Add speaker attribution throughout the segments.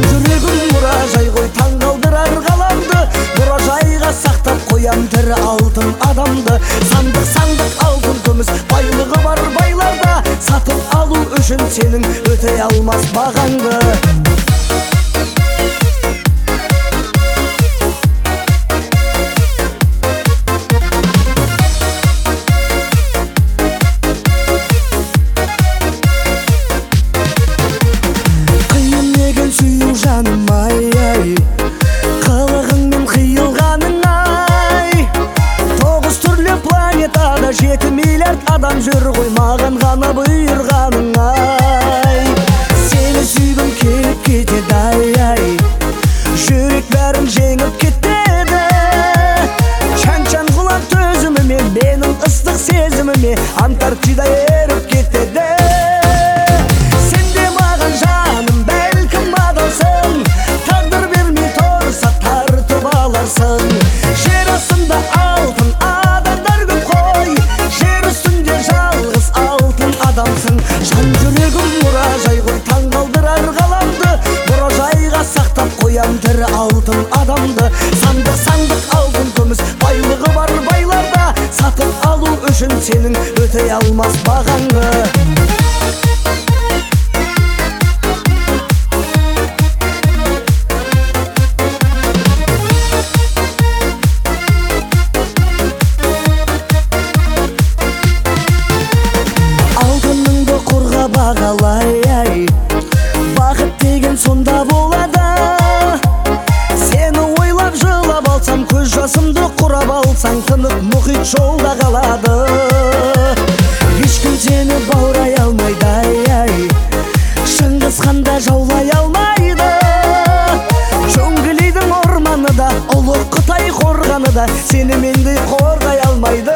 Speaker 1: жүрегім мұражай ғой, таң қалдырар ғаламды. Мұражайға сақтап қоям тірі алтын адамды. Сандық алтын күміс байлығы бар байларда, сатып алу үшін сенің өтей алмас бағаңды. Сүю жаным ай, қылығыңмен қиылғаның ай. 9 түрлі планетада 7 миллиард адам жүр ғой, маған ғана бұйырғаның ай. Сені сүйгім келіп кетеді ай, жүрек бәрін жеңіп кетеді. Чаң-чаң құлап төзіміме, менің ыстық сезіміме Антарктида еріп кетеді. Жер астында алтын адамдар көп қой, жер үстінде жалғыз алтын адамсың. Жан жүрегім мұражай ғой, таң қалдырар ғаламды. Мұражайға сақтап қоям тірі алтын адамды. Сандық алтын күміс байлығы бар байларда, сатып алу үшін сенің өтей алмас бағаңды. Бағалай, бақыт деген сонда болады. Сені ойлап жылап алсам, көз жасымды құрап алсаң, тынық мұхит жолда қалады. Ешкім сені баурай алмайды, Шыңғыс ханда жаулай алмайды. Джунглидің орманы да, ұлы Қытай қорғаны да сені мендей қорғай алмайды.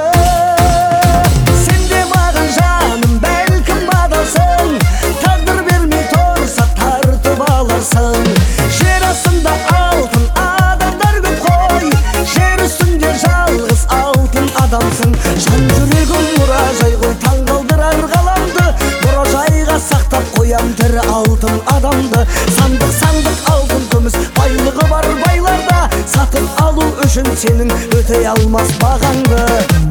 Speaker 1: Жер астында алтын адамдар көп қой, жер үстінде жалғыз алтын адамсың. Жан жүрегім мұражай ғой, таң қалдырар ғаламды. Мұражайға сақтап қоям тірі алтын адамды. Сандық алтын күміс байлығы бар байларда, сатып алу үшін сенің өтей алмас бағаңды.